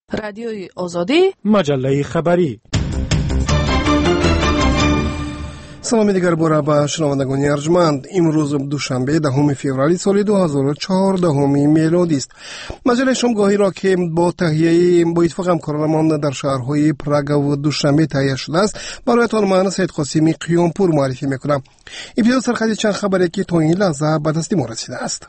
رادیوی آزادی، مجله خبری. سلام دیگر باره به شنوندگان ارجمند. امروز دوشنبه 10 فوریه سال 2014 میلادی است. مجله شامگاهی را که با اتفاق همکارانمان در شهرهای پراگ و دوشنبه تهیه شده است برایتان من سید قاسمی قیامپور معرفی میکنم. ابتدا سرخط چند خبری که تا این لحظه به دست ما رسیده است.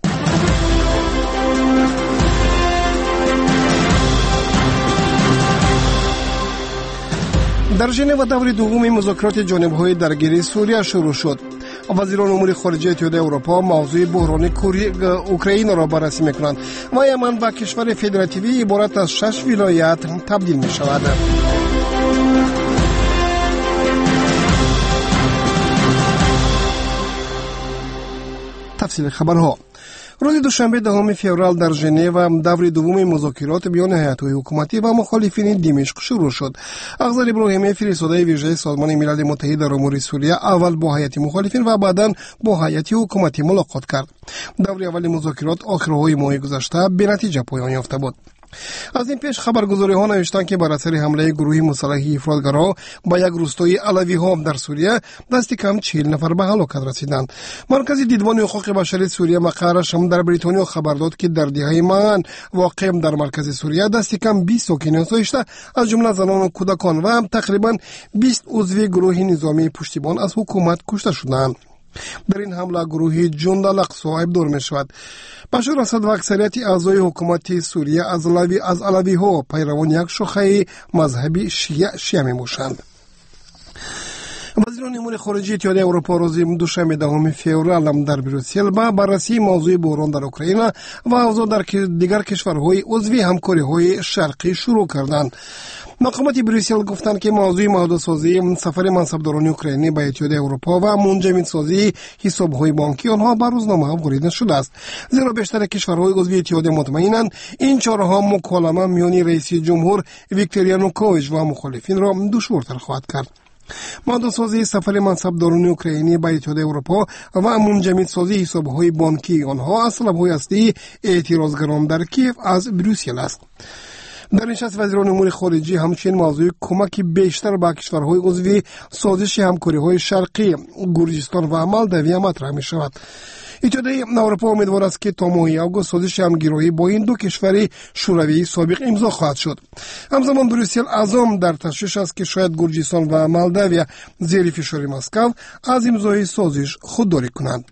در ژنو دور دوم مذاکرات جانب‌های درگیری سوریه شروع شد. وزیران امور خارجه اتحادیه اروپا موضوع بحران اوکراین را بررسی می‌کنند و یمن به کشور فدراتیوی عبارت از 6 ولایت تبدیل می‌شود. تفصیل خبرها. روز دوشنبه 10 فوریه در ژنو دور دوم مذاکرات میان هیئت‌های حکومتی و مخالفین دمشق شروع شد. اغزر ابراهیمی فرستاده ویژه سازمان ملل متحد در امور سوریه اول با هیئت مخالفین و بعداً با هیئت حکومتی ملاقات کرد. دور اول مذاکرات آخرهای ماه گذشته به نتیجه پایان یافته بود. از این پیش خبرگزاری‌ها نوشتند که بر اثر حمله گروه مسلح افراطگرا به یک روستای علوی‌ها در سوریه دست کم 40 نفر به هلاکت رسیدند. مرکز دیدبان حقوق بشر سوریه مقرش هم در بریتانیا خبر داد که در دهه من واقع در مرکز سوریه دست کم 20 ساکن سوشته از جمله زنان و کودکان و تقریبا 20 عضو گروه نظامی پشتیبان از حکومت کشته شدند. در این حمله گروه جند الاقصی ابدار می شود. بشار اسد و اکثریت اعضای حکومت سوریه از علوی ها پیروان یک شاخه مذهبی شیعه می باشند. وزیران امور خارجه اتحادیه اروپا روز دوشنبه 10 فوریه در بروکسل با بررسی موضوع بحران در اوکراین و اوضاع در دیگر کشورهای عضو همکاری‌های شرقی شروع کردند. مقامات بروکسل گفتند که موضوع محدودسازی سفر منصبداران اوکراینی به اتحادیه اروپا و منجمدسازی حساب‌های بانکی آنها به روزنامه واریده شده است، زیرا بیشتر کشورهای عضو اتحادیه مطمئنند این چاره‌ها مکالمه میان رئیس جمهور ویکتور یانوکوویچ و مخالفین را دشوارتر خواهد کرد. محدودسازی سفر منصبداران اوکراینی به اتحادیه اروپا و منجمدسازی حساب‌های بانکی آنها از طلب‌های اصلی اعتراضگران در کیف از بروکسل است. در نشست وزیران امور خارجه همچنین موضوع کمک بیشتر به کشورهای عضو سازش همکاری‌های شرقی گرجستان و مالدوی مطرح می شود. اتحادیه اروپا امیدوار است که تا ماه آگوست سازش همگرایی با این دو کشور شوروی سابق امضا خواهد شد. همزمان بروکسل اعظم در تشویش است که شاید گرجستان و مالدوی زیر فشار مسکو از امضای سازش خودداری کنند.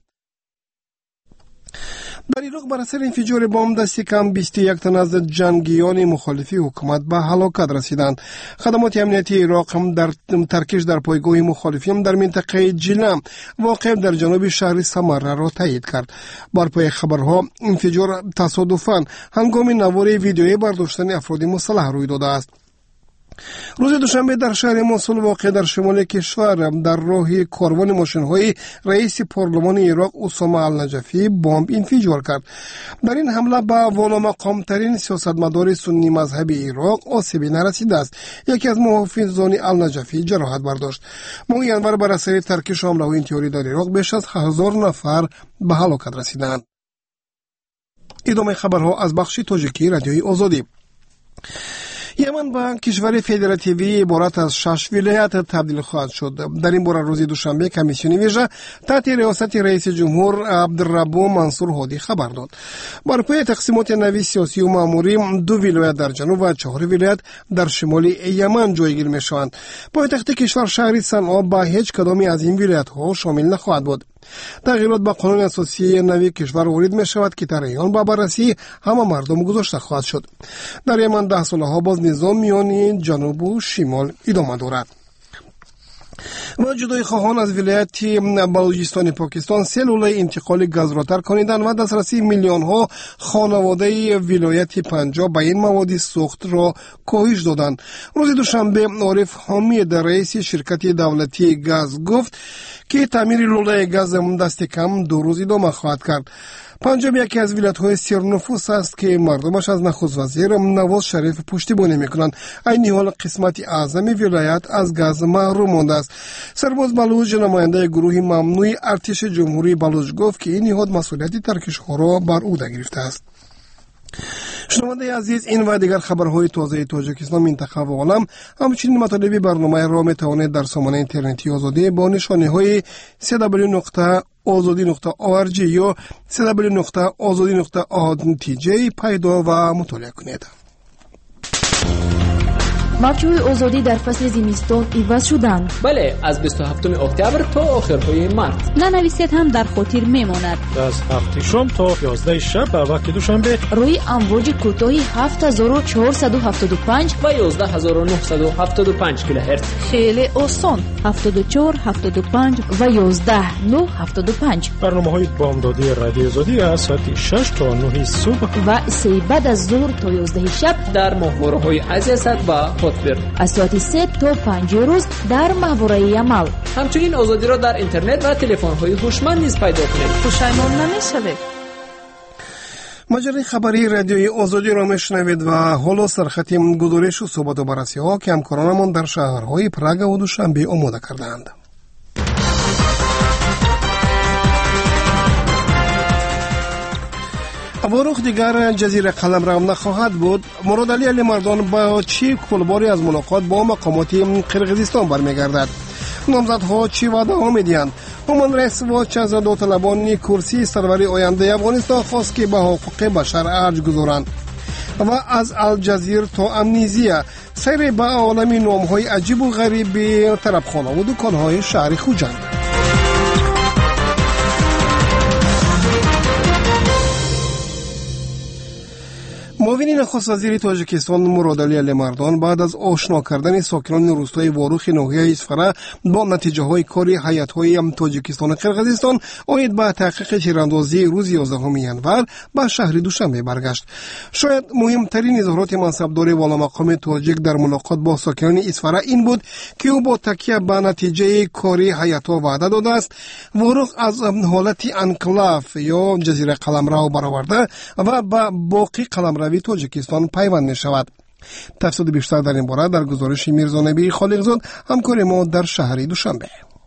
در عراق بر اثر انفجار بمب دست کم 21 تن از جنگیان مخالف حکومت به هلاکت رسیدند. خدمات امنیتی عراق هم در ترکش در پایگاه مخالفین در منطقه جلم واقع در جنوب شهر سمره را تایید کرد. بر پای خبرها انفجار تصادفاً هنگام نوار ویدیویی برداشتن افراد مسلح روی داده است. روز دوشنبه در شهر موصل واقع در شمال کشور در راه کاروان ماشین‌های رئیس پارلمان عراق اسامه النجفی بمب انفجار کرد. در این حمله به والامقام‌ترین سیاستمدار سنی مذهبی عراق آسیبی نرسیده است. یکی از محافظان النجفی جراحت برداشت. ماه ینور بر اثر ترکش حمله‌های انتحاری در عراق بیش از 1000 نفر به هلاکت رسیدند. ادامه خبرها از بخش تاجیکی رادیوی آزادی. یمن به کشور فدراتیوی عبارت از 6 ولایت تبدیل خواهد شد. در این باره روز دوشنبه کمیسیون ویژه تحت ریاست رئیس جمهور عبدالربو منصور هادی خبر داد. بر پای تقسیمات نوی سیاسی و ماموری 2 ولایت در جنوب و 4 ولایت در شمال یمن جایگیر می شوند. پایتخت کشور شهر صنعا به هیچ کدامی از این ولایت ها شامل نخواهد بود. تغییرات به قانون اساسی نوی کشور وارد می شود که در ایان با بررسی همه مردم گذاشته خواهد شد. در یمن 10 ساله ها باز نظام میان جنوب و شمال ادامه دارد. و جدای خواهان از ولایت بلوچستان پاکستان سلول انتقال گاز را ترک کردند و دسترسی میلیون ها خانواده ولایت پنجاب به این مواد سوخت را کاهش دادند. روز دوشنبه عارف حامد رئیس شرکت دولتی گاز گفت که تعمیر لوله گاز دست کم 2 روز ادامه خواهد کرد. پنجاب یکی از ولایت‌های سرنفوس است که مردمش از نخست وزیر نواز شریف پشتیبانی می‌کنند. این حال قسمت اعظم ولایت از گاز محروم مانده است. سرباز بلوچ نماینده گروه ممنوع ارتش جمهوری بلوچ گفت که این نهاد مسئولیت ترکش ها را بر عهده گرفته است. شنونده عزیز، این و دیگر خبرهای تازه تاجیکستان، منطقه و عالم، همچنین مطالب برنامه را می توانید در سامانه اینترنتی آزادی با نشانه های www.azadi.org یا www.azadi.org پیدا و مطالعه کنید. موجهای آزادی در فصل زمستان عوض شدند. بله، از 27 اکتبر تا آخرهای مارس. ننویسید هم در خاطر میماند. از 7 شام تا 11 شب به وقت دوشنبه روی امواج کوتاهی 7475 و 11975 کیلوهرتز. خیلی آسان. 74 75 و 11975. برنامه‌های بامدادی رادیو آزادی از ساعت 6 تا 9 صبح و 3 بعد از ظهر تا 11 شب در ماهواره‌های عزیزت و از ساعت 3 تا 5 روز در ماهواره عمل. همچنین آزادی را در اینترنت و تلفن‌های هوشمند نیز پیدا کنید. پشیمان نمی‌شوید. مجله خبری رادیوی آزادی را میشنوید و حالا سرخط گزارش و صحبت و بررسی‌ها که همکارانمان در شهرهای پراگ و دوشنبه آماده کردند. وارخ دیگر جزیره قلمرو نخواهد بود. مراد علی علیمردان با چی کلباری از ملاقات با مقامات قرقیزستان برمیگردد؟ نامزدها چی وعده ها میدهند؟ همان رئیس و چند داوطلبان کرسی سروری آینده افغانستان خواست که به حقوق بشر ارج گذارند. و از الجزیر تا امنیزیه سیر به عالمی نامهای عجیب و غریب طرفخانه و دکانهای شهر خوجند. معاون نخست وزیر تاجیکستان مراد علی علیمردان بعد از آشنا کردن ساکنان روستای واروخ ناحیه اسفره با نتیجه های کاری هیئت‌های تاجیکستان و قرقیزستان عاید به تحقیق تیراندازی روز 11 ینور به شهر دوشنبه برگشت. شاید مهمترین اظهارات منصبدار والامقام تاجیک در ملاقات با ساکنان اسفره این بود که او با تکیه به نتیجه کاری هیئت‌ها وعده داده است واروخ از حالت انکلاف یا جزیره قلمرو برآورده و با باقی قلمرو تاجیکستان پیوند می شود. تفصیل بیشتر در این باره در گزارش میرزا نبی خالقزاد همکار ما در شهر دوشنبه.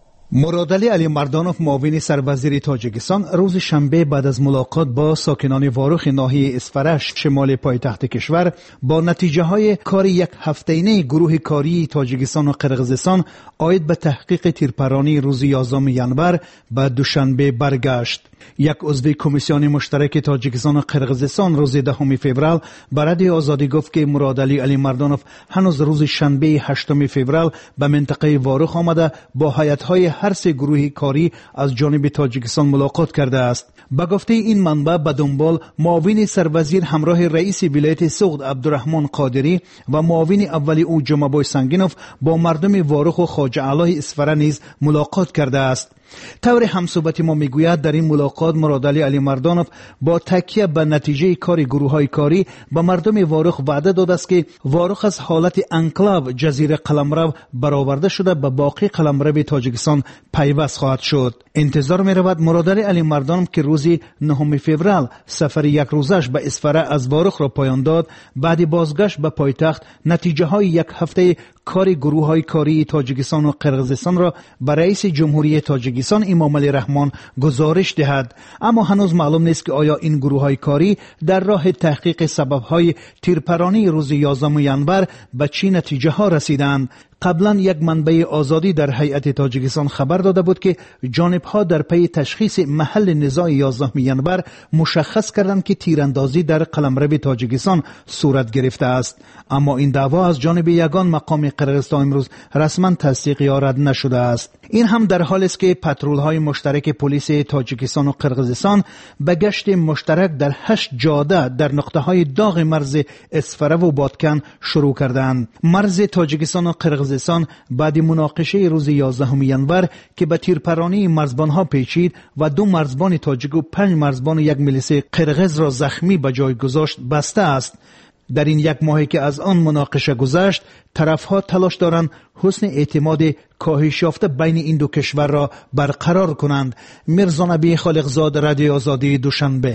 مراد علی علیمردانوف معاون سروزیر تاجیکستان روز شنبه بعد از ملاقات با ساکنان واروخ ناحیه اسفره شمال پایتخت کشور با نتیجه های کار یک هفته‌ای گروه کاری تاجیکستان و قرقیزستان عاید به تحقیق تیرپرانی روز 11 ینور به دوشنبه برگشت. یک عضو کمیسیون مشترک تاجیکستان و قرقیزستان روز 10 فوریه به رادیو آزادی گفت که مراد علی علیمردانوف هنوز روز شنبه 8 فوریه به منطقه واروخ آمده با هیئت‌های هر سه گروه کاری از جانب تاجیکستان ملاقات کرده است. به گفته این منبع به دنبال معاون سروزیر همراه رئیس ولایت سوغد عبدالرحمن قادری و معاون اولی او جمعه‌بای سنگینوف با مردم واروخ و خواجه اعلی اسفره نیز ملاقات کرده است. طور همصحبت ما میگوید در این ملاقات مراد علی علیمردانوف با تکیه به نتیجه کار گروه‌های کاری به مردم واروخ وعده داده است که واروخ از حالت انکلاو جزیره قلمرو برآورده شده به باقی قلمرو تاجیکستان پیوست خواهد شد. انتظار می رود مراد علی علیمردانوف که روز 9 فوریه سفر یک روزش به اسفره از واروخ را پایان داد، بعد بازگشت به پایتخت نتیجه های یک هفته کار گروه های کاری تاجیکستان و قرقیزستان را به رئیس جمهوری تاجیکستان امام علی رحمان گزارش دهد. اما هنوز معلوم نیست که آیا این گروه های کاری در راه تحقیق سبب های تیرپرانی روز 11 ینور به چه نتیجه ها رسیدند. قبلا یک منبع آزادی در هیئت تاجیکستان خبر داده بود که جانب‌ها در پی تشخیص محل نزاع 11 ینور مشخص کردند که تیراندازی در قلمرو تاجیکستان صورت گرفته است، اما این دعوا از جانب یگان مقام قرقیزستان امروز رسما تصدیق یا رد نشده است. این هم در حالی است که پترول‌های مشترک پلیس تاجیکستان و قرقیزستان به گشت مشترک در 8 جاده در نقطه‌های داغ مرز اسفره و بادکن شروع کردند. مرز تاجیکستان و قرقیزستان بعد مناقشه روز 11 ینور که به تیرپرانی مرزبانها پیچید و 2 مرزبان تاجیک و 5 مرزبان یک میلیشه قرقیز را زخمی به جای گذاشت بسته است. در این یک ماهی که از آن مناقشه گذشت، طرفها تلاش دارند حسن اعتماد کاهش یافته بین این دو کشور را برقرار کنند. میرزا نبی خالقزاد، رادیو آزادی، دوشنبه.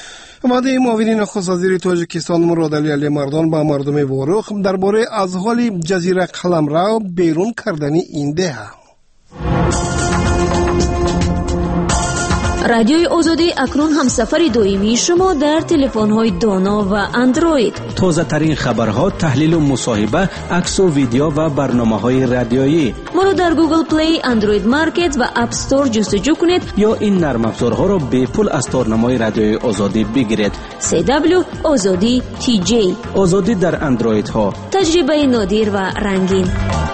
وعده معاون نخست وزیر تاجیکستان مراد علی علیمردان با مردم واروخ درباره از حال جزیره قلمرو بیرون کردن این ده. رادیوی آزادی اکنون همسفر دائمی شما در تلفن‌های دانا و اندروید. تازه ترین خبرها، تحلیل و مصاحبه، عکس و ویدیو و برنامه‌های رادیویی. ما رو در گوگل پلی، اندروید مارکت و اپ استور جستجو کنید یا این نرم افزارها را به پول از تارنمای رادیوی آزادی بگیرید. CW آزادی TJ. آزادی در اندروید ها. تجربه نادر و رنگین.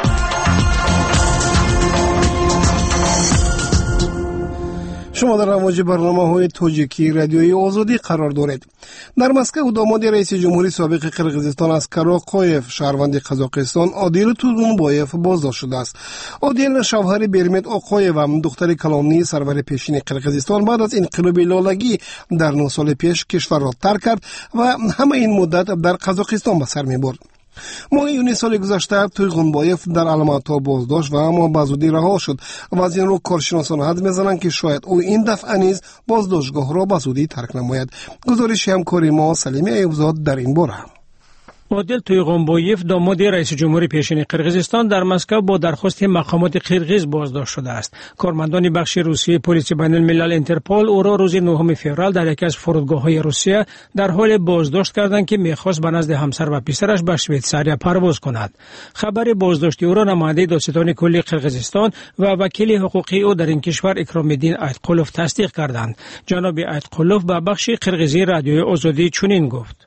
شما در امواج برنامه‌های تاجیکی رادیوی آزادی قرار دارید. در مسکو داماد رئیس جمهوری سابق قرقیزستان اسکر آقایف شهروند قزاقستان عادل تورغونبایف بازداشت شده است. عادل شوهر برمت آقایف و دختر کلانی سرور پیشین قرقیزستان بعد از انقلاب لالگی در 9 سال پیش کشور را ترک کرد و همه این مدت در قزاقستان به سر می‌برد. ماه یونی سال گذشته تورغونبایف در الماتا بازداشت و اما بزودی رها شد و از این رو کارشناسان حدس می‌زنند که شاید او این دفعه نیز بازداشتگاه را بزودی ترک نماید. گزارش همکاری ما سلیم ایوبزاد در این باره. عادل تورغونبایف داماد رئیس جمهوری پیشین قرقیزستان در مسکو با درخواست مقامات قرقیز بازداشت شده است. کارمندان بخش روسیه پلیس بین الملل اینترپول او را روز 9 فوریه در یکی از فرودگاه‌های روسیه در حال بازداشت کردند که می‌خواست به نزد همسر و پسرش به شویتزاریا پرواز کند. خبر بازداشت او را نماینده دادستان کلی قرقیزستان و وکیل حقوقی او در این کشور اکرام‌الدین ایتقولوف تصدیق کردند. جناب ایتقولوف به بخش قرقیزی رادیوی آزادی چنین گفت: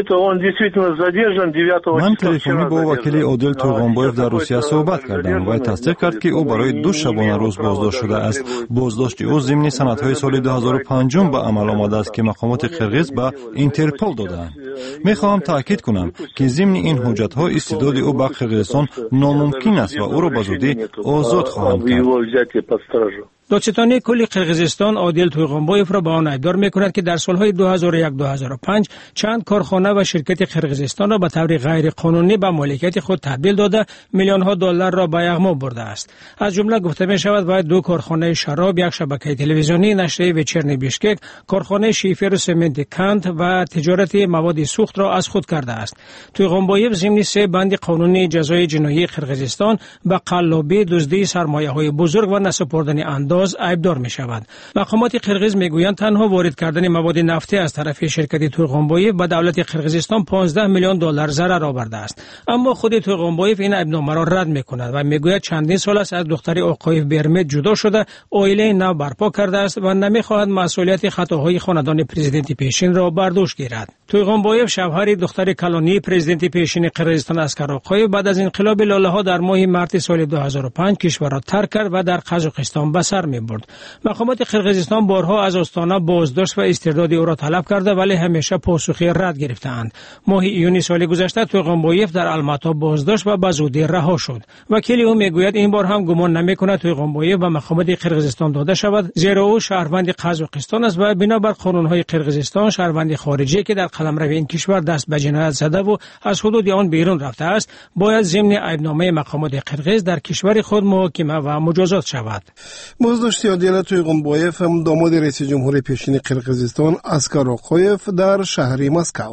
من تلفنی با وکیل عادل تورغونبایف در روسیه صحبت کردم و تصدیق کرد که او برای 2 شبانه روز بازداشت شده است. بازداشت او ضمن سندهای سال 2005 به عمل آمده است که مقامات قرقیز به اینترپول دادند. می‌خواهم تاکید کنم که ضمن این حجت‌ها استعداد او به قرقیزستان ناممکن است و او را بزودی آزاد خواهند کرد. دادستانی کلی قرقیزستان عادل تورغونبایف را به آن ادعا می‌کند که در سالهای 2001-2005 چند کارخانه و شرکت قرقیزستان را به طور غیر قانونی به مالکیت خود تبدیل داده میلیون‌ها دلار را به یغما برده است. از جمله گفته می‌شود باید 2 کارخانه شراب، 1 شبکه تلویزیونی، نشریه وچرنی بیشکک، کارخانه شیفر و سمنت کانت و تجارت مواد سوخت را از خود کرده است. تورغونبایف ضمن 3 بند قانونی جزای جنایی قرقیزستان به قلابی، دزدی سرمایه‌های بزرگ و نسپردن انداز عیبدار می شود. مقامات قرقیز می گویند تنها وارد کردن مواد نفتی از طرف شرکت تورغونبایف به دولت قرقیزستان 15 میلیون دلار ضرر آورده است. اما خود تورغونبایف این عیبنامه را رد می کند و می گوید چندین سال است از دختر آقایف برمت جدا شده، عائله نو برپا کرده است و نمی خواهد مسئولیت خطاهای خاندان پرزیدنت پیشین را بر دوش گیرد. تورغونبایف شوهر دختر کلانی پرزیدنت پیشین قرقیزستان اسکر آقایف بعد از انقلاب لاله‌ها در ماه مارس سال 2005 کشور را ترک کرد و در قزاقستان به سر می‌برد. مقامات قرقیزستان بارها از آستانه بازداشت و استرداد او را طلب کرده ولی همیشه پاسخی رد گرفتند. ماه یونی سال گذشته تورغونبایف در الماتا بازداشت و به زودی رها شد. وکیل او میگوید این بار هم گمان نمی‌کند تورغونبایف به مقامات قرقیزستان داده شود، زیرا او شهروند قزاقستان است و بنابر قانون‌های قرقیزستان شهروند خارجی که در قلمرو این کشور دست به جنایت زده و از حدود آن بیرون رفته است باید ضمن عیبنامه مقامات قرقیز در کشور خود محاکمه و مجازات شود. بازداشت عادل تورغونبایف داماد رئیس جمهوری پیشین قرقیزستان اسکر آقایف در شهر مسکو.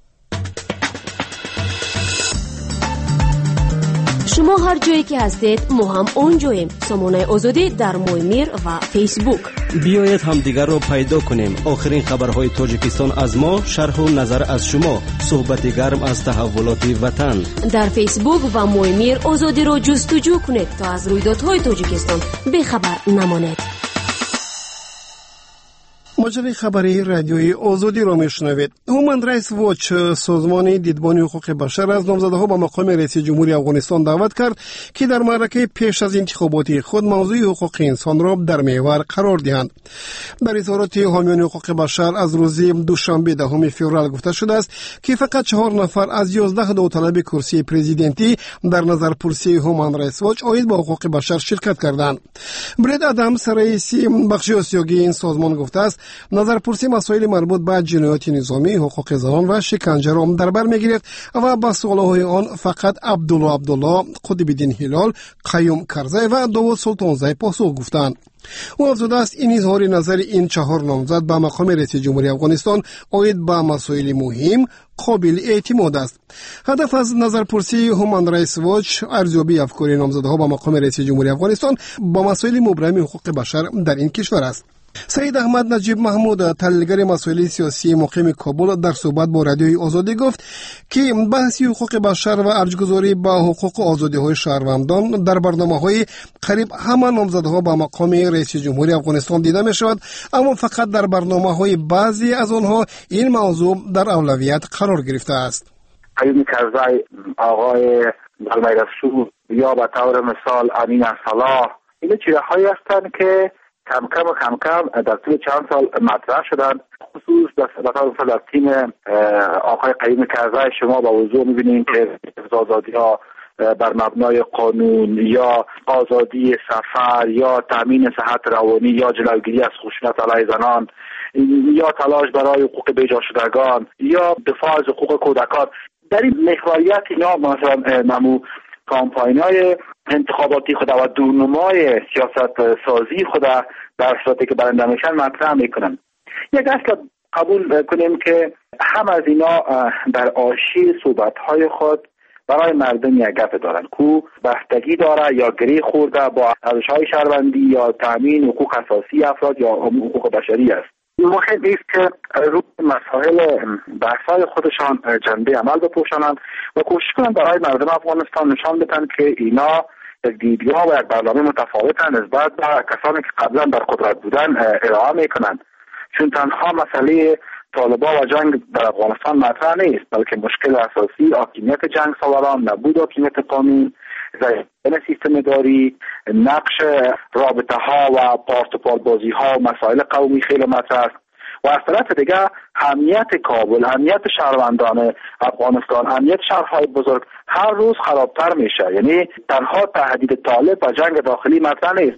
شما هر جایی که هستید ما هم اونجاییم. سامانه آزادی در مویمیر و فیسبوک. بیایید همدیگر را پیدا کنیم. آخرین خبرهای تاجیکستان از ما، شرح و نظر از شما، صحبت گرم از تحولات وطن. در فیسبوک و مویمیر آزادی را جستجو کنید تا از رویدادهای تاجیکستان بخبر نمانید. مجله خبری رادیوی آزادی را میشنوید. هومن رایتس واچ سازمان دیدبان حقوق بشر از نامزدها به مقام رئیس جمهوری افغانستان دعوت کرد که در معرکه پیش از انتخابات خود موضوع حقوق انسان را در محور قرار دهند. در اظهارات حامیان حقوق بشر از روز دوشنبه 10 فوریه گفته شده است که فقط 4 نفر از 11 داوطلب کرسی پرزیدنتی در نظرپرسی هومن رایتس واچ عاید به حقوق بشر شرکت کردند. برد آدامز رئیس بخش آسیایی این سازمان گفته است نظرپرسی مسائل مربوط به جنایات نظامی، حقوق زنان و شکنجه را در بر میگیرد و به سوالهای آن فقط عبدالله، قطب‌الدین هلال، قیوم کرزی و داوود سلطانزی پاسخ گفتند. او افزوده است این اظهار نظر این 4 نامزد به مقام رئیس جمهوری افغانستان عاید به مسائل مهم قابل اعتماد است. هدف از نظرپرسی هومن رایتس واچ ارزیابی افکار نامزدها به مقام رئیس جمهوری افغانستان با مسائل مبرم حقوق بشر در این کشور است. سید احمد نجیب محمود تحلیلگر مسائل سیاسی مقیم کابل در صحبت با رادیوی آزادی گفت که بحث حقوق بشر و ارجگذاری به حقوق و آزادی‌های شهروندان در برنامه‌های قریب همه نامزدها به مقام رئیس جمهوری افغانستان دیده می‌شود، اما فقط در برنامه‌های بعضی از آنها این موضوع در اولویت قرار گرفته است. قیوم کرزی، آقای زلمه رسول یا به طور مثال امین صلاح، این چیزهایی هستند که کم کم در طول چند سال مطرح شدن. خصوص در تیم آقای قیوم کرزی شما با وضوح می‌بینید که آزادی‌ها بر مبنای قانون یا آزادی سفر یا تامین صحت روانی یا جلوگیری از خشونت علیه زنان یا تلاش برای حقوق بیجا شدگان یا دفاع از حقوق کودکان، در این محوریت اینا مثلا نمو کامپاین‌های انتخاباتی خود و دورنمای سیاست سازی خود در صورتی که برنده میشن مطرح میکنن. یک اصل قبول کنیم که هم از اینا در آشی صحبت‌های خود برای مردم یک گپ دارن کو بستگی داره یا گری خورده با ارزش‌های شهروندی یا تامین حقوق اساسی افراد یا حقوق بشری است. مهم است که روی مسائل بحث‌های خودشان جنبه عمل بپوشانند و کوشش کنند برای مردم افغانستان نشان بدهند که اینا یک دیدگاه و یک برنامه متفاوت نسبت به کسانی که قبلا در قدرت بودن ارائه میکنند، چون تنها مسئله طالبان و جنگ در افغانستان مطرح نیست، بلکه مشکل اساسی حاکمیت جنگ سالاران، نبود حاکمیت قانون، ضعیفتن سیستم اداری، نقش رابطه ها و پارت و پاربازی ها و مسائل قومی خیلی مطرح است و از طرف دیگه امنیت کابل، امنیت شهروندان افغانستان، امنیت شهرهای بزرگ هر روز خرابتر میشه. یعنی تنها تهدید طالب و جنگ داخلی مطرح نیست.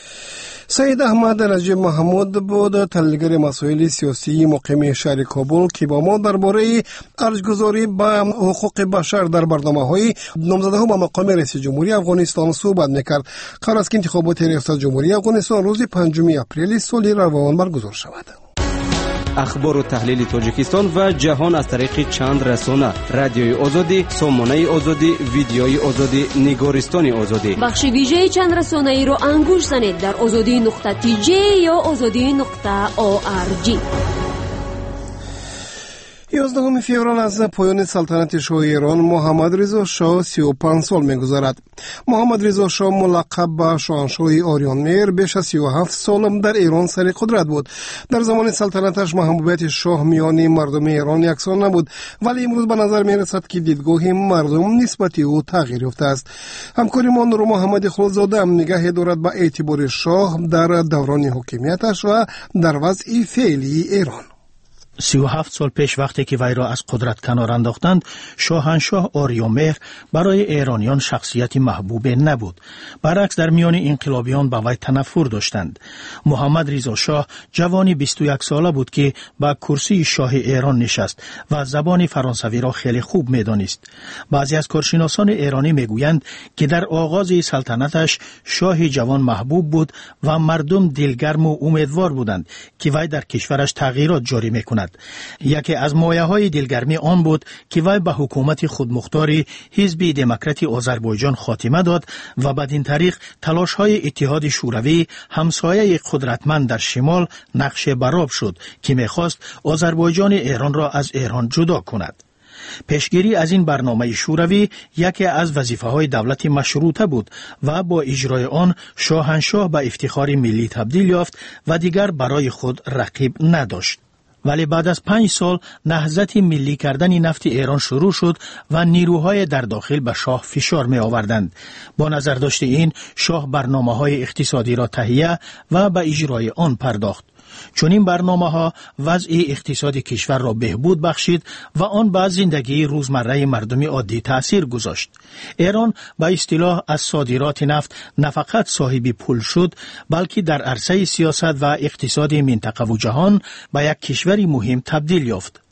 سید احمد نجیب محمود بود تحلیلگر مسائل سیاسی مقیم شهر کابل که با ما درباره ارزگذاری به حقوق بشر در برنامه‌های نامزدها به مقام رئیس جمهوری افغانستان صحبت می‌کرد. قرار است که انتخابات ریاست جمهوری افغانستان روز 5 اپریل سال روان برگزار شود. اخبار و تحلیل تاجیکستان و جهان از طریق چند رسانه: رادیوی آزادی، سامانه آزادی، ویدیوی آزادی، نگارستان آزادی. بخش ویژه چند رسانه ای رو انگوش زنید در azadi.tj یا azadi.org. 11 فوریه از پایان سلطنت شاه ایران محمد رضا شاه 35 سال می‌گذرد. محمد رضا شاه ملقب به شاهنشاه آریان مهر بیش از 37 سال در ایران سر قدرت بود. در زمان سلطنتش محبوبیت شاه میان مردم ایران یکسان نبود، ولی امروز به نظر می‌رسد که دیدگاه مردم نسبت او تغییر یافته است. همکاری ما نور محمد خلزاده نگاهی دارد به اعتبار شاه در دوران حکومتش و در وضع فعلی ایران. 37 سال پیش وقتی که وی را از قدرت کنار انداختند، شاهنشاه آریان مهر برای ایرانیان شخصیتی محبوب نبود. برعکس در میان انقلابیان به وی تنفر داشتند. محمد رضا شاه جوانی 21 ساله بود که به کرسی شاه ایران نشست و زبان فرانسوی را خیلی خوب می‌دانست. بعضی از کارشناسان ایرانی میگویند که در آغاز سلطنتش شاه جوان محبوب بود و مردم دلگرم و امیدوار بودند که وی در کشورش تغییرات جاری می‌کند. یکی از مایه‌های دلگرمی آن بود که وی به حکومت خودمختاری حزب دموکراتی آذربایجان خاتمه داد و بدین طریق تلاش‌های اتحاد شوروی همسایه قدرتمند در شمال نقش برآب شد که می‌خواست آذربایجان ایران را از ایران جدا کند. پیشگیری از این برنامه شوروی یکی از وظیفه‌های دولت مشروطه بود و با اجرای آن شاهنشاه به افتخار ملی تبدیل یافت و دیگر برای خود رقیب نداشت. ولی بعد از 5 سال نهضت ملی کردن نفت ایران شروع شد و نیروهای در داخل به شاه فشار می آوردند. با نظر داشت این، شاه برنامه‌های اقتصادی را تهیه و به اجرای آن پرداخت. چون این برنامه‌ها وضع اقتصادی کشور را بهبود بخشید و آن به زندگی روزمره مردم عادی تأثیر گذاشت. ایران به اصطلاح از صادرات نفت نه فقط صاحب پول شد، بلکه در عرصه سیاست و اقتصاد منطقه و جهان به یک کشور مهم تبدیل یافت.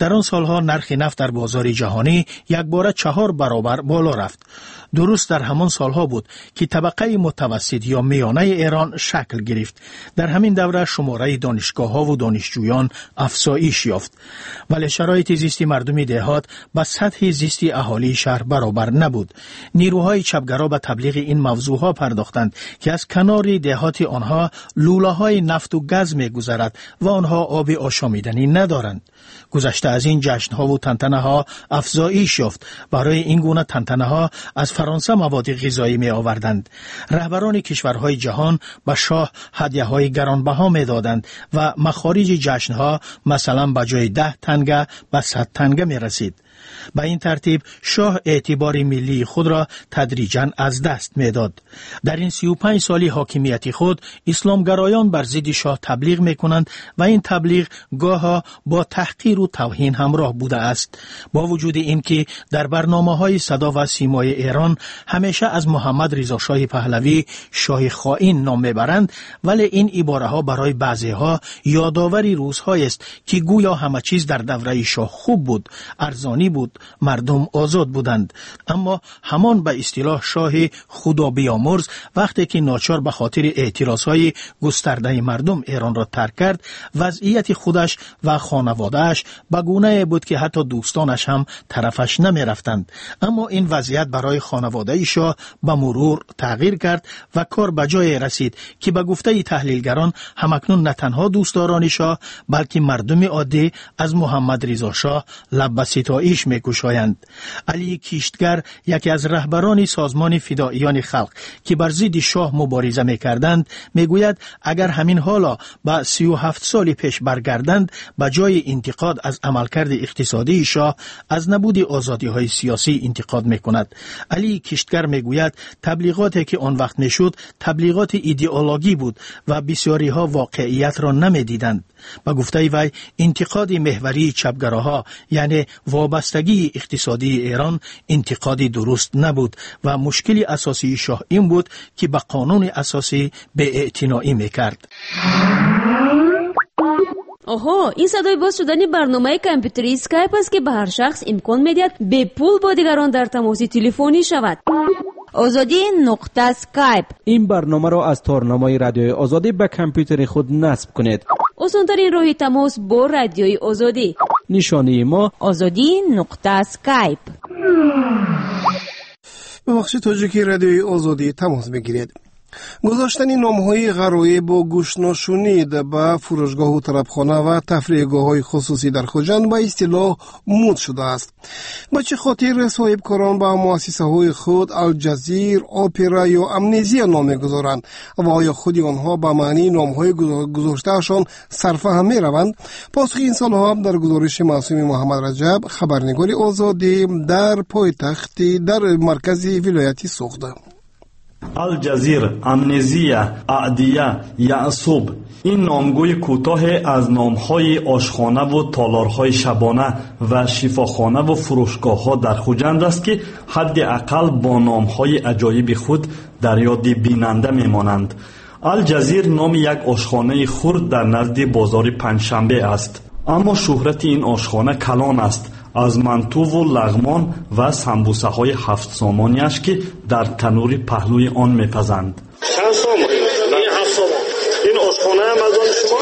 در آن سالها نرخ نفت در بازار جهانی یکباره 4 برابر بالا رفت. درست در همان سالها بود که طبقه متوسط یا میانه ایران شکل گرفت. در همین دوره شماره دانشگاه‌ها و دانشجویان افزایش یافت، ولی شرایط زیستی مردم دهات با سطح زیستی اهالی شهر برابر نبود. نیروهای چپگرا به تبلیغ این موضوعها پرداختند که از کنار دهات آنها لوله‌های نفت و گاز می‌گذرد و آنها آب آشامیدنی ندارند. گذشته از این جشن‌ها و تنتنه‌ها افزایش یافت. برای این گونه تنتنه‌ها از فرانسه مواد غذایی می آوردند. رهبران کشورهای جهان به شاه هدیه‌های گرانبها می دادند و مخارج جشن‌ها مثلا به جای 10 تنگه به 100 تنگه می رسید. به این ترتیب شاه اعتبار ملی خود را تدریجاً از دست می‌داد. در این 35 سالی حاکمیت خود اسلامگرایان بر ضد شاه تبلیغ می‌کنند و این تبلیغ گاهی با تحقیر و توهین همراه بوده است. با وجود اینکه در برنامه‌های صدا و سیمای ایران همیشه از محمد رضا شاه پهلوی شاه خائن نام می‌برند، ولی این عباره‌ها برای بعضی‌ها یادآوری روزهایی است که گویا همه چیز در دوره شاه خوب بود، ارزانی بود، مردم آزاد بودند. اما همان به اصطلاح شاه خدا بیامرز وقتی که ناچار به خاطر اعتراضهای گسترده مردم ایران را ترک کرد، وضعیت خودش و خانوادهش به گونه بود که حتی دوستانش هم طرفش نمی رفتند. اما این وضعیت برای خانواده شاه به مرور تغییر کرد و کار به جای رسید که به گفته تحلیلگران همکنون نه تنها دوستداران شاه بلکه مردم عادی از محمد رضا شاه لب به ستایش می‌کشایند. علی کشتگر، یکی از رهبران سازمان فداییان خلق که بر ضد شاه مبارزه می‌کردند، میگوید اگر همین حالا با 37 سال پیش برگردند، به جای انتقاد از عملکرد اقتصادی شاه از نبود آزادی‌های سیاسی انتقاد می‌کند. علی کشتگر میگوید تبلیغاتی که آن وقت میشد تبلیغات ایدئولوژی بود و بسیاری‌ها واقعیت را نمی‌دیدند. با گفته وی انتقاد محوری چپگراها یعنی وابستگی اقتصادی ایران انتقاد درست نبود و مشکل اساسی شاه این بود که به قانون اساسی بی‌اعتنایی میکرد. آها، این صدای باز شدن برنامه کامپیوتری اسکایپ است که به هر شخص امکان میدهد به پول با دیگران در تماس تلفنی شود. آزادی نقطه اسکایپ. این برنامه را از تارنامه رادیوی آزادی به کامپیوتر خود نصب کنید. آسان‌ترین راه تماس با رادیوی آزادی. نشانی ما آزادی نقطه اسکایپ. ببخشید توجیهی رادیوی آزادی تماس بگیرید. گذاشتن نام‌های غرایب و گوش‌نشینی به فروشگاه و طربخانه و تفریحگاه‌های خصوصی در خوجند به اصطلاح مد شده است. به چه خاطر صاحبکاران به مؤسسه‌های خود الجزیر، اپرا یا امنیزیا نام می‌گذارند و آیا خود آنها به معنی نام‌های گذاشته‌شان صرفه می‌روند؟ پاسخ این سال‌ها در گزارش معصوم محمد رجب، خبرنگار آزادی در پایتخت در مرکز ولایتی سوخته. الجزیر، امنیزیا، اعدیه، یعصوب این نامگوی کوتاه از نامهای آشخانه و تالارهای شبانه و شفاخانه و فروشگاه‌ها در خوجند است که حداقل با نامهای عجایب خود در یاد بیننده میمانند. الجزیر نام یک آشخانه خرد در نزد بازار پنجشنبه است، اما شهرت این آشخانه کلان است. از منتو و لغمان و سمبوسه های 7 سامانیش که در تنور پهلوی آن میپزند. چند سامان؟ این 7 سامان. این آشخانه هم از آن شما؟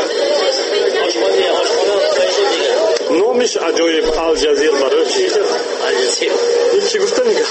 آشخانه نامش عجایب الجزیر برای چیه؟ الجزیر این چی گفته میگه؟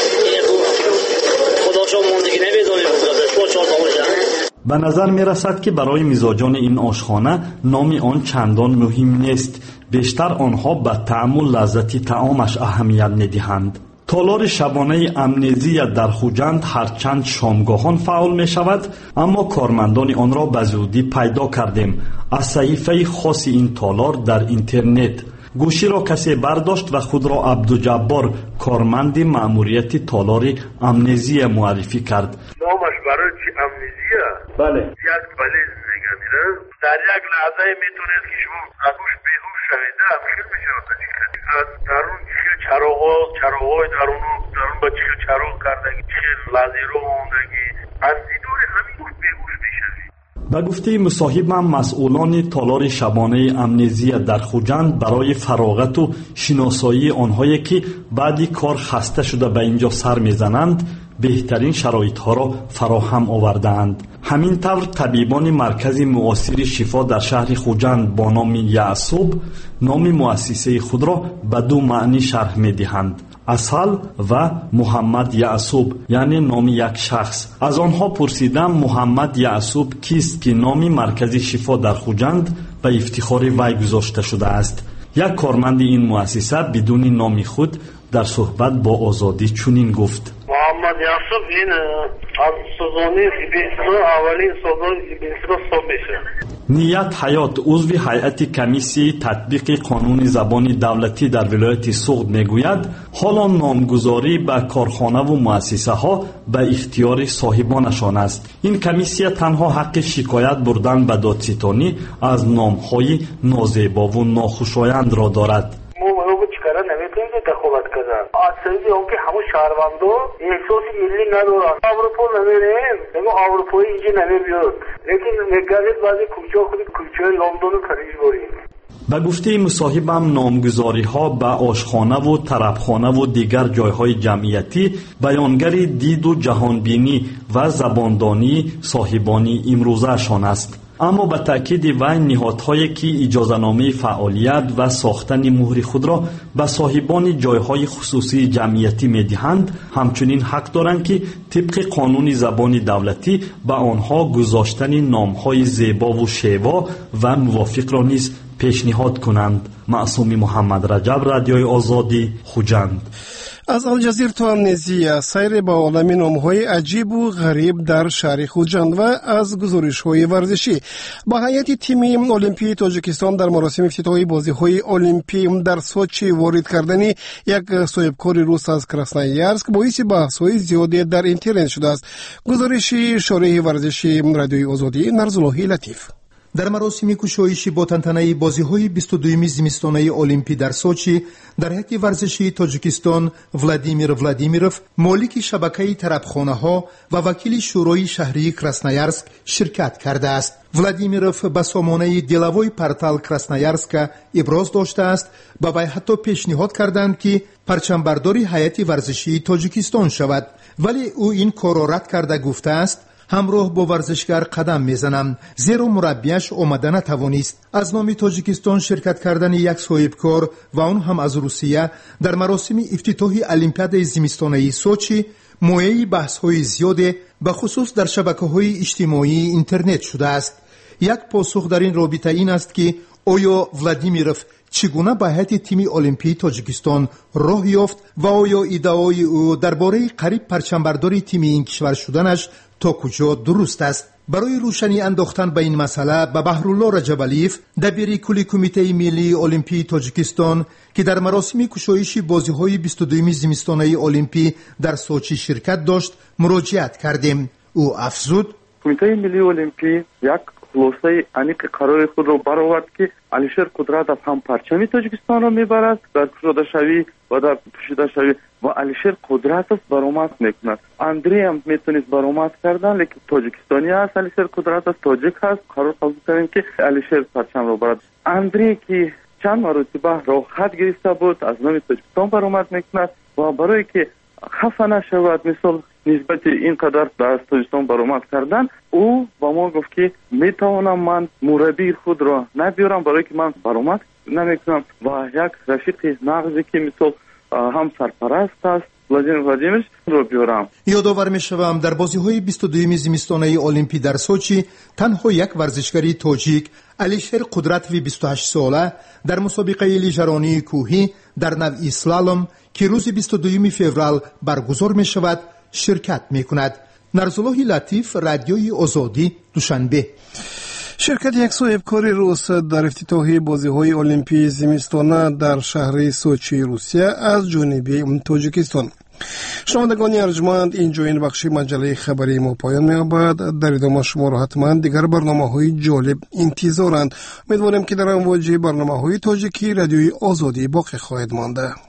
خدا شما موندگی نمیدونیم شما چهار داموشه. به نظر می رسد که برای مزاجان این آشخانه نام آن چندان مهم نیست. بیشتر آنها به طعم و لذت طعامش اهمیت ندهند. تالار شبانه امنیزیا در خوجند هرچند شامگاهان فعال می شود، اما کارمندان آن را به زودی پیدا کردیم. از صحیفه خاص این تالار در اینترنت گوشی را کسی برداشت و خود را عبدالجبار کارمند مأموریت تالار امنیزیا معرفی کرد. نامش برای چی امنیزیا؟ بله. یک بلیز نگه میره. در یک لحظه میتونید که شما اگوش بیهوش شوید. مشکل میشه از درون چیه چراغای درون با چیه چراغ کردگی چیه لازیرو موندگی از دیدور همین بیهوش میشوید. به به گفته مصاحبم مسئولان تالار شبانه امنیزیا در خوجند برای فراغت و شناسایی آنهایی که بعدی کار خسته شده به اینجا سر میزنند بهترین شرایط ها را فراهم آوردند. همین طور طبیبان مرکز معاصر شفا در شهر خوجند با نام یعصوب نام مؤسسه خود را به دو معنی شرح می دهند: اصل و محمد یعصوب، یعنی نام یک شخص. از آنها پرسیدم محمد یعصوب کیست که نام مرکز شفا در خوجند به افتخار وی گذاشته شده است. یک کارمند این مؤسسه بدون نام خود در صحبت با آزادی چنین گفت: محمد یعصوب این از سوزانی بیسرو اولین سوزانی بیسرو صبح میشه. نیت حیات عضو هیئت کمیسی تطبیق قانون زبان دولتی در ولایت سوغد میگوید حالا نامگذاری به کارخانه و مؤسسه ها به اختیار صاحبانشان است. این کمیسیه تنها حق شکایت بردن به دادستانی از نامهای نازیبا و ناخوشایند را دارد. نمیتونیم دخالت کردن. از طریق اون که همون شهروندو احساس ملی ندارن. اروپا نمیریم. نگو اروپایی اینجا نمیبیاد. لیکن نگرد بعضی کوچه لندن و پاریس بریم. به گفته مصاحبم نامگذاری ها به آشخانه و طربخانه و دیگر جایهای جمعیتی بیانگر دید و جهانبینی و زباندانی صاحبانی امروزه شان است. اما به تأکید وی نهادهایی که اجازه‌نامه فعالیت و ساختن مهر خود را به صاحبان جایهای خصوصی جمعیتی می‌دهند همچنین حق دارند که طبق قانون زبان دولتی به آنها گذاشتن نام‌های زیبا و شیوا و موافق را نیز پیشنهاد کنند. معصومی محمد رجب، رادیوی آزادی، خوجند. از الجزیره تا امنیزیا سیر با عالم نام‌های عجیب و غریب در شهر خوجند و از گزارش‌های ورزشی. با هیئت تیم المپی تاجیکستان در مراسم افتتاحی بازی‌های المپی در سوچی وارد کردن یک صاحبکار روس از کراسنایارسک باعث بحث‌های زیادی در اینترنت شده است. گزارشی شارح ورزشی رادیوی آزادی نرزاللهی لطیف. در مراسم گشایشی با تنتنه بازی‌های 22 زمستانه المپی در سوچی در هیئت ورزشی تاجیکستان ولادیمیر ولادیمیروف مالک شبکه طربخانه‌ها و وکیل شورای شهری کراسنایارسک شرکت کرده است. ولادیمیروف به سامانه دلوی پرتال کراسنایارسک ابراز داشته است و به حتی پیشنهاد کردند که پرچمبرداری هیئت ورزشی تاجیکستان شود، ولی او این کار را رد کرده گفته است همراه با ورزشگر قدم میزنم زیرا مربیش آمده نتوانست. از نام تاجیکستان شرکت کردن یک صاحبکار و اون هم از روسیه در مراسم افتتاحی المپیاد زمستانه سوچی موضوع بحث‌های زیاده به خصوص در شبکه‌های اجتماعی اینترنت شده است. یک پاسخ در این رابطه این است که آیا ولادیمیروف چگونه به هیئت تیم المپی تاجیکستان راه یافت و آیا ایده‌های او درباره قریب پرچمبرداری تیم این کشور شدنش تا کجا درست است؟ برای روشنی انداختن به این مسئله به بهرالله رجبالیف دبیر کل کمیته ملی المپی تاجیکستان که در مراسم گشایش بازی‌های 22 زمستانه المپی در سوچی شرکت داشت مراجعت کردیم. او افزود: کمیته ملی المپی یک خلاصه انیق قرار خود را برآورد که علیشیر قدرتов هم پرچم تاجیکستان را میبرد در کشاده شوی و در پوشیده شوی و علیشیر قدرتov برآمد میکند. اندری هم میتونید برآمد کردن لیکن تاجیکستانی است، علیشیر قدرتov تاجیک هست. قرار قبول کردیم که علیشیر پرچم را برد. اندری که چند مرتبه راه خط گرفته بود از نام تاجیکستان برآمد میکند و برای که خفه نشود مثال نسبت اینقدر در تاجیکستان برآمد کردن او با ما گفت که میتوانم من مربی خود را نبیارم برای که من برآمد نمیکنم و یک رفیق نغزی که مثال هم سرپرست است ولادیمیر ولادیمیروف رو بیارم. یادآور میشوم در بازی‌های 22 زمستانه المپی در سوچی تنها یک ورزشکاری تاجیک علیشیر قدرتov 28 ساله در مسابقه لیژرانی کوهی در نوع اسلالوم که روز 22 فوریه برگزار می شود شرکت می کند. نرزاللهی لطیف، رادیوی آزادی، دوشنبه. شرکت یک صاحبکار روس در افتتاحی بازی‌های المپی زمستانه در شهر سوچی روسیه از جنوب تاجیکستان. شنوندگان ارجمند، اینجا این بخش مجله خبری ما پایان می‌یابد. در ادامه شما را حتما دیگر برنامه‌های جالب انتظارند. امیدوارم که در امواج برنامه‌های تاجیکی رادیوی آزادی باقی خواهد مانده.